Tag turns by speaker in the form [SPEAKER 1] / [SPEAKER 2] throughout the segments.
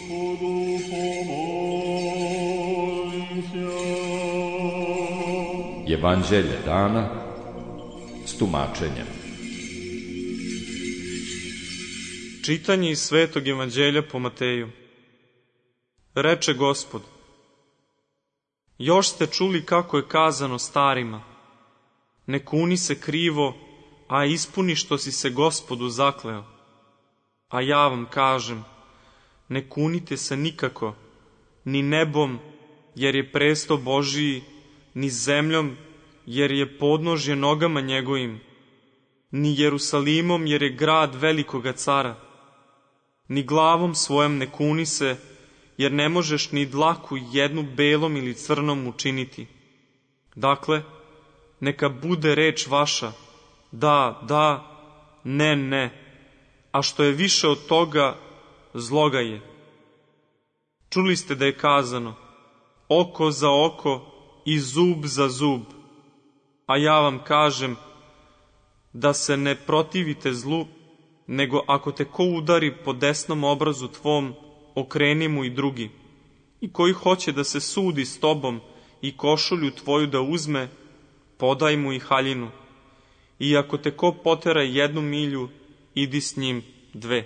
[SPEAKER 1] Evanđelje dana s tumačenjem.
[SPEAKER 2] Čitanje iz Svetog Evanđelja po Mateju. Reče Gospod: Još ste čuli kako je kazano starima: ne kuni se krivo, a ispuni što si se Gospodu zakleo. A ja vam kažem, ne kunite se nikako, ni nebom, jer je presto Božiji, ni zemljom, jer je podnožje nogama njegovim, ni Jerusalimom, jer je grad velikoga cara. Ni glavom svojom ne kuni se, jer ne možeš ni dlaku jednu belom ili crnom učiniti. Dakle, neka bude reč vaša, da, da, ne, ne, a što je više od toga, zloga je. Čuli ste da je kazano: oko za oko i zub za zub. A ja vam kažem da se ne protivite zlu, nego ako te ko udari po desnom obrazu tvom, okreni mu i drugi. I koji hoće da se sudi s tobom i košulju tvoju da uzme, podaj mu i haljinu. I ako te ko potera 1 milju, idi s njim 2.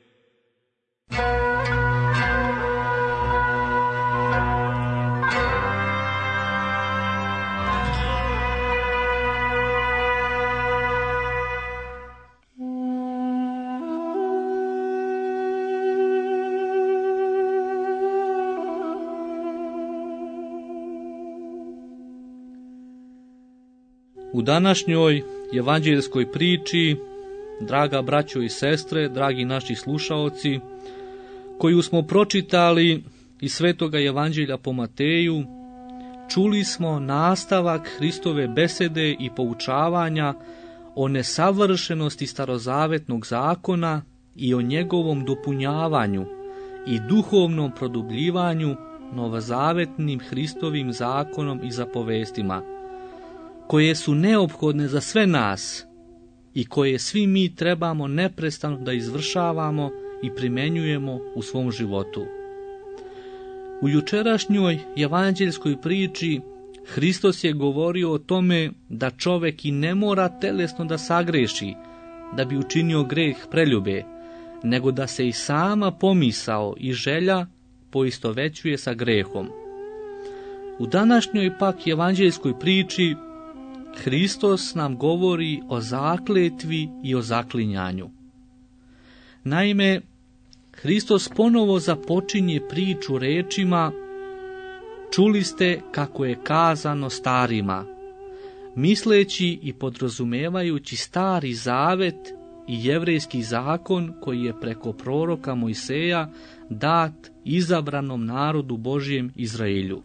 [SPEAKER 3] U današnjoj evanđeljskoj priči, draga braćo i sestre, dragi naši slušaoci, koju smo pročitali iz Svetoga Evanđelja po Mateju, čuli smo nastavak Hristove besede i poučavanja o nesavršenosti starozavetnog zakona i o njegovom dopunjavanju i duhovnom produbljivanju novozavetnim Hristovim zakonom i zapovestima, koje su neophodne za sve nas i koje svi mi trebamo neprestano da izvršavamo i primenjujemo u svom životu. U jučerašnjoj evanđeljskoj priči Hristos je govorio o tome da čovek i ne mora telesno da sagreši da bi učinio greh preljube, nego da se i sama pomisao i želja poistovećuje sa grehom. U današnjoj pak evanđeljskoj priči Hristos nam govori o zakletvi i o zaklinjanju. Naime, Hristos ponovo započinje priču rečima: čuli ste kako je kazano starima, misleći i podrazumevajući Stari Zavet i jevrejski zakon koji je preko proroka Mojseja dat izabranom narodu Božjem Izraelju.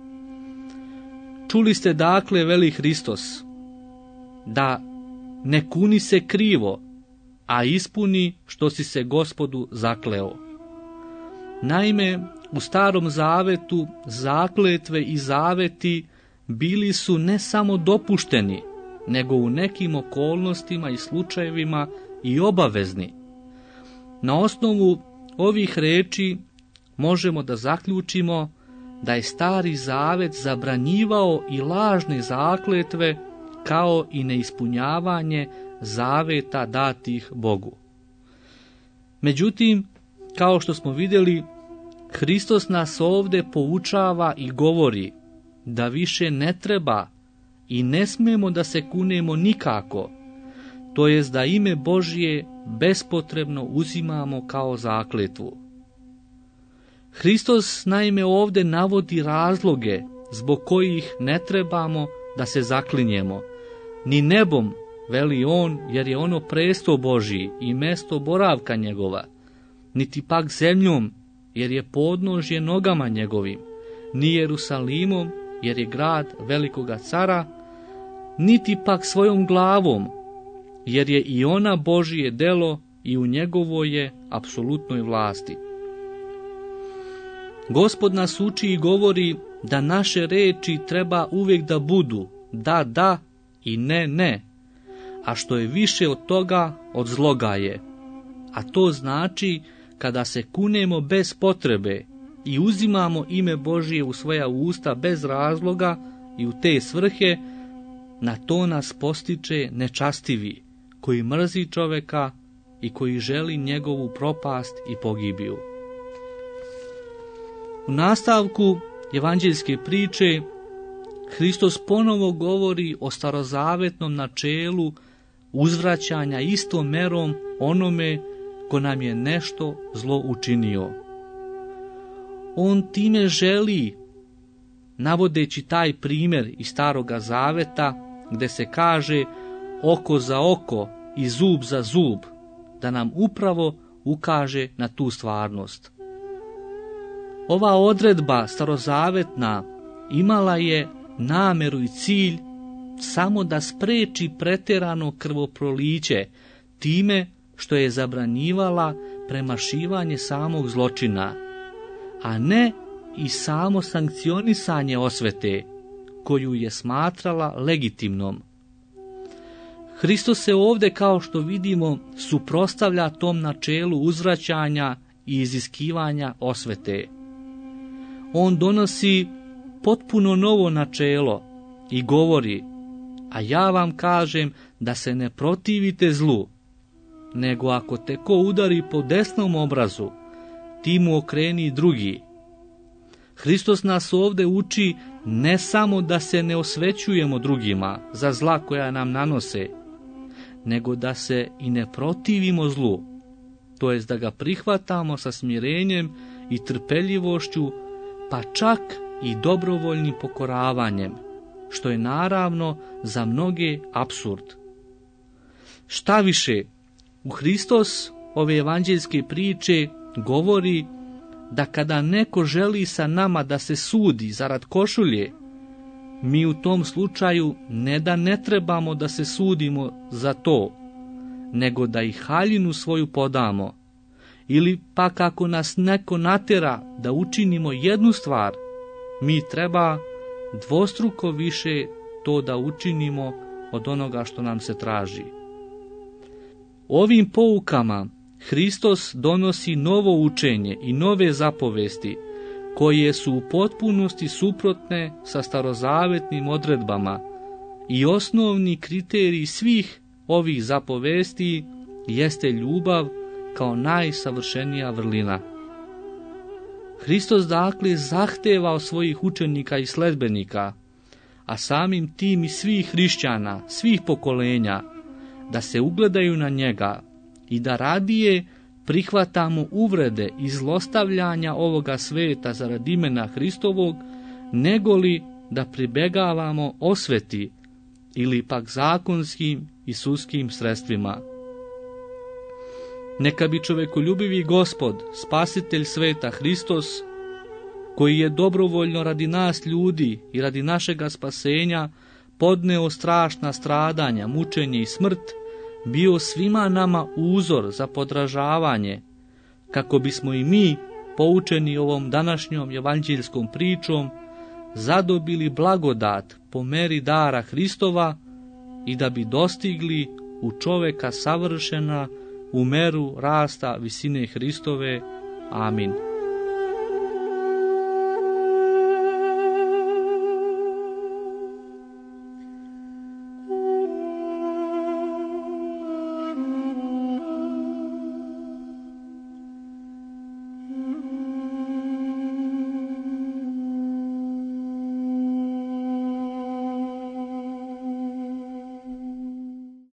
[SPEAKER 3] Čuli ste dakle, veli Hristos, da ne kuni se krivo, a ispuni što si se Gospodu zakleo. Naime, u Starom Zavetu zakletve i zaveti bili su ne samo dopušteni, nego u nekim okolnostima i slučajevima i obavezni. Na osnovu ovih reči možemo da zaključimo da je Stari Zavet zabranjivao i lažne zakletve, kao i neispunjavanje zaveta datih Bogu. Međutim, kao što smo vidjeli, Hristos nas ovdje poučava i govori da više ne treba i ne smemo da se kunemo nikako, to jest da ime Božje bespotrebno uzimamo kao zakletvu. Hristos naime ovdje navodi razloge zbog kojih ne trebamo da se zaklinjemo, ni nebom, veli on, jer je ono presto Božji i mesto boravka njegova, niti pak zemljom, jer je podnožje nogama njegovim, ni Jerusalimom, jer je grad velikoga cara, niti pak svojom glavom, jer je i ona Božje delo i u njegovoj je apsolutnoj vlasti. Gospod nas uči i govori da naše reči treba uvijek da budu da, da i ne, ne, a što je više od toga, od zloga je. A to znači kada se kunemo bez potrebe i uzimamo ime Božije u svoja usta bez razloga i u te svrhe, na to nas postiče nečastivi, koji mrzi čoveka i koji želi njegovu propast i pogibiju. U nastavku evanđeljske priče Hristos ponovo govori o starozavetnom načelu uzvraćanja istom merom onome ko nam je nešto zlo učinio. On time želi, navodeći taj primjer iz Staroga Zaveta, gde se kaže oko za oko i zub za zub, da nam upravo ukaže na tu stvarnost. Ova odredba starozavetna imala je nameru i cilj samo da spreči pretjerano krvoproliće time što je zabranjivala premašivanje samog zločina, a ne i samo sankcionisanje osvete, koju je smatrala legitimnom. Hristos se ovdje, kao što vidimo, suprotstavlja tom načelu uzvraćanja i iziskivanja osvete. On donosi potpuno novo načelo i govori: a ja vam kažem da se ne protivite zlu, nego ako te ko udari po desnom obrazu, ti mu okreni drugi. Hristos nas ovdje uči ne samo da se ne osvećujemo drugima za zla koja nam nanose, nego da se i ne protivimo zlu, to jest da ga prihvatamo sa smirenjem i trpeljivošću, pa čak i dobrovoljnim pokoravanjem, što je naravno za mnoge apsurd. Šta više, u Hristos ove evanđeljske priče govori da kada neko želi sa nama da se sudi zarad košulje, mi u tom slučaju ne da ne trebamo da se sudimo za to, nego da i haljinu svoju podamo, ili pak ako nas neko natjera da učinimo jednu stvar, mi treba dvostruko više to da učinimo od onoga što nam se traži. Ovim poukama Hristos donosi novo učenje i nove zapovesti, koje su u potpunosti suprotne sa starozavetnim odredbama, i osnovni kriterij svih ovih zapovesti jeste ljubav kao najsavršenija vrlina. Hristos dakle zahteva od svojih učenika i sledbenika, a samim tim i svih hrišćana, svih pokolenja, da se ugledaju na njega i da radije prihvatamo uvrede i zlostavljanja ovoga sveta zarad imena Hristovog, negoli da pribegavamo osveti ili pak zakonskim i sudskim sredstvima. Neka bi čovekoljubivi Gospod, Spasitelj sveta Hristos, koji je dobrovoljno radi nas ljudi i radi našega spasenja podneo strašna stradanja, mučenje i smrt, bio svima nama uzor za podražavanje, kako bismo i mi, poučeni ovom današnjom evanđeljskom pričom, zadobili blagodat po meri dara Hristova i da bi dostigli u čoveka savršena u meru rasta visine Hristove. Amin.